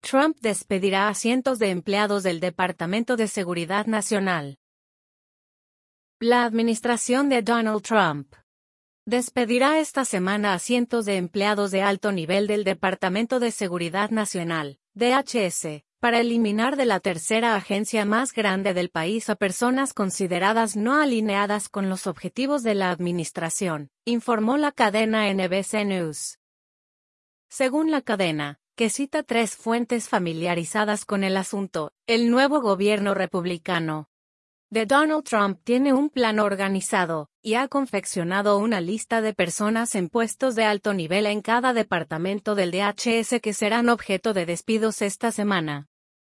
Trump despedirá a cientos de empleados del Departamento de Seguridad Nacional. La administración de Donald Trump despedirá esta semana a cientos de empleados de alto nivel del Departamento de Seguridad Nacional, DHS, para eliminar de la tercera agencia más grande del país a personas consideradas no alineadas con los objetivos de la administración, informó la cadena NBC News. Según la cadena, que cita 3 fuentes familiarizadas con el asunto, el nuevo gobierno republicano de Donald Trump tiene un plan organizado, y ha confeccionado una lista de personas en puestos de alto nivel en cada departamento del DHS que serán objeto de despidos esta semana.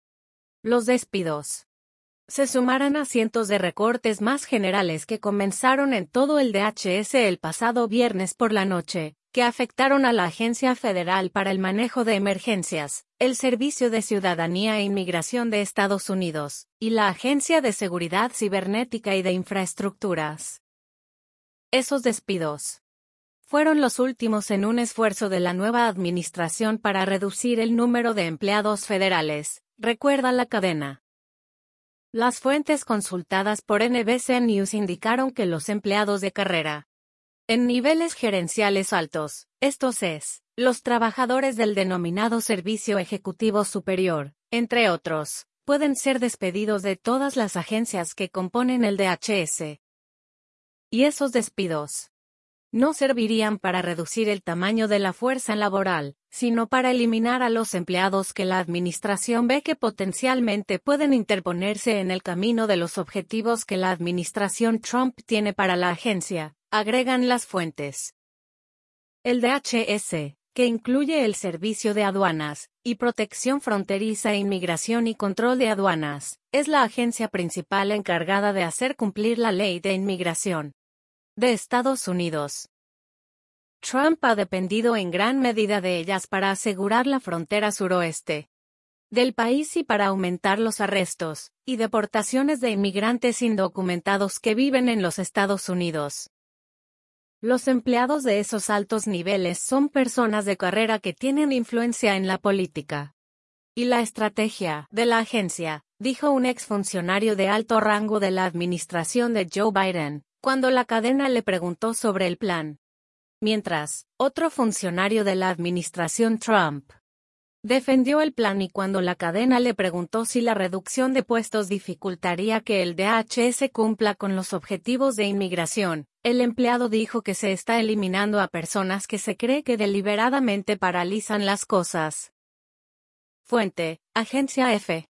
Los despidos se sumarán a cientos de recortes más generales que comenzaron en todo el DHS el pasado viernes por la noche, que afectaron a la Agencia Federal para el Manejo de Emergencias, el Servicio de Ciudadanía e Inmigración de Estados Unidos, y la Agencia de Seguridad Cibernética y de Infraestructuras. Esos despidos fueron los últimos en un esfuerzo de la nueva administración para reducir el número de empleados federales, recuerda la cadena. Las fuentes consultadas por NBC News indicaron que los empleados de carrera en niveles gerenciales altos, estos es, los trabajadores del denominado Servicio Ejecutivo Superior, entre otros, pueden ser despedidos de todas las agencias que componen el DHS. Y esos despidos no servirían para reducir el tamaño de la fuerza laboral, sino para eliminar a los empleados que la administración ve que potencialmente pueden interponerse en el camino de los objetivos que la administración Trump tiene para la agencia, agregan las fuentes. El DHS, que incluye el Servicio de Aduanas, y Protección Fronteriza e Inmigración y Control de Aduanas, es la agencia principal encargada de hacer cumplir la ley de inmigración de Estados Unidos. Trump ha dependido en gran medida de ellas para asegurar la frontera suroeste del país y para aumentar los arrestos y deportaciones de inmigrantes indocumentados que viven en los Estados Unidos. Los empleados de esos altos niveles son personas de carrera que tienen influencia en la política y la estrategia de la agencia, dijo un exfuncionario de alto rango de la administración de Joe Biden, cuando la cadena le preguntó sobre el plan. Mientras, otro funcionario de la administración Trump defendió el plan y cuando la cadena le preguntó si la reducción de puestos dificultaría que el DHS cumpla con los objetivos de inmigración, el empleado dijo que se está eliminando a personas que se cree que deliberadamente paralizan las cosas. Fuente, Agencia F.